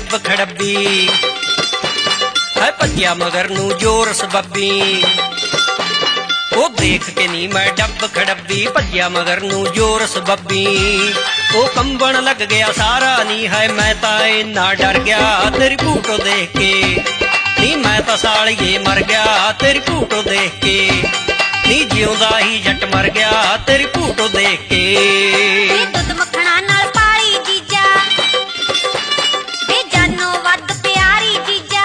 Dub खड़बी है भज्या मगर नू जोर सबबी ओ देख के नी मैं डब खड़बी भज्या मगर नू जोर सबबी ओ कंबन लग गया सारा नी है मैं ताए ना डर गया तेरी फोटो देख के नी मैं तो सालिए मर गया तेरी फोटो देख के नी जिउंदा ही जट मर गया तेरी फोटो देख के दुध मखणा नाल पाली जीजा वे जानो वध प्यारी जीजा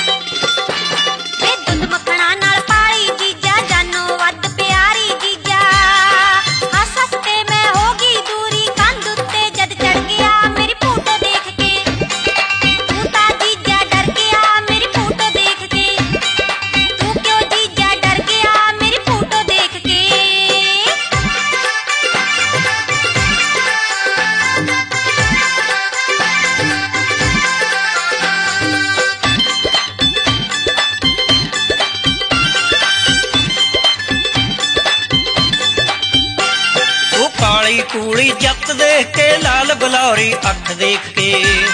वे दुध मखणा नाल पाली जीजा जानो वध प्यारी जीजा हस हस के मैं होगी दूरी कंध उत्ते जद चढ़ गया मेरी फोटो देख के तू ता जीजा डर गया मेरी फोटो देख के तू क्यों जीजा डर गया मेरी फोटो देख के काली कूली जत देख के लाल बलौरी अख देख के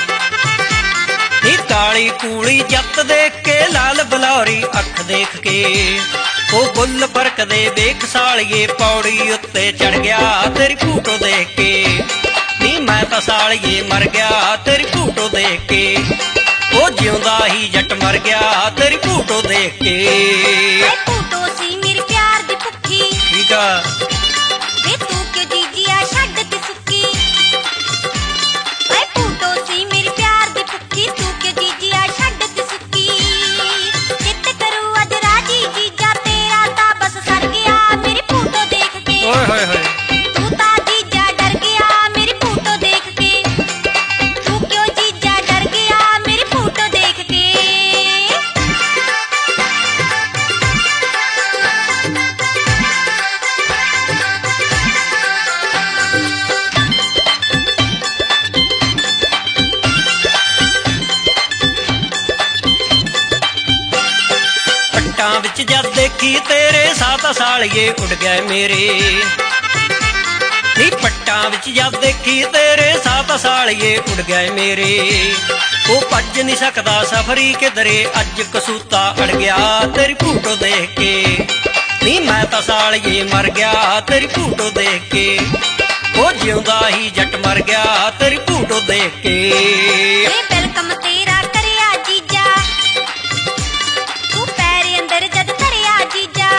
नी काली कूली जत देख के लाल बलौरी अख देख के ओ बुल फरक दे वेख सालिए पौड़ी उत्ते चढ़ गया तेरी फोटो देख के नी मैं तो सालिए मर गया तेरी फोटो देख के ओ जिउंदा ही जट मर गया तेरी फोटो देख के फोटो सी मेरे प्यार दी भुखी ठीक आ वे तू क्यों जीजिया छड्ड के सुक्की वे फोटो सी मेरे प्यार दी भुखी तू क्यों जीजिया छड्ड के सुक्की चित करू अज राजी जीजा तेरा ता बस सर गया मेरी फोटो देख के ओए होए होए तू ता जीजा डर गया मेरी फोटो देख के तू क्यों जीजा डर गया मेरी फोटो देख के पट्टां विच जद देखी तेरे सात सालिए उड़ गए मेरे नी पट्टां विच जद देखी तेरे सात सालिए उड़ गए मेरे ओ भज नहीं सकदा सफरी किधरे अज कसूता अड़ गया तेरी फोटो देख के नी मैं तो सालिए मर गया तेरी फोटो देख के ओ जिउंदा ही जट मर गया तेरी फोटो देख के वेलकम तेरा करिया जीजा तू पैरे अंदर जद धरिया जीजा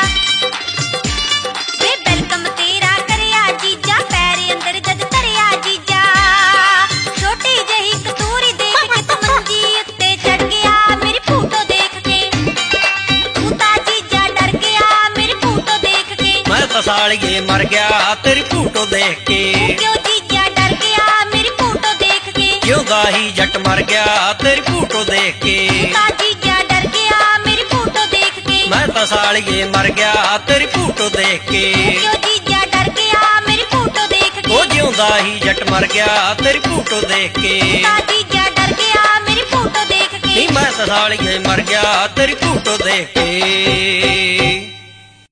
वे वेलकम तेरा करिया जीजा पैरे अंदर जद धरिया जीजा छोटी जही कतूरी देख के तू मंजी उत्ते चढ़ गया मेरी फोटो देख के तू ता जीजा डर गया मेरी फोटो देख के मैं तो सालिए मर गया तेरी फोटो देख के क्यों जीजा डर गया मेरी फोटो देख के जिउंदा ही जट मर गया तेरी फोटो देख के ता जीजा डर गया मेरी फोटो देख के मैं तो सालिए मर गया तेरी फोटो देख के क्यों जीजा डर गया मेरी फोटो देख के ओ जिउंदा ही जट मर गया तेरी फोटो देख के ता जीजा डर गया मेरी फोटो देख के नी मैं तो सालिए मर गया तेरी फोटो देख के।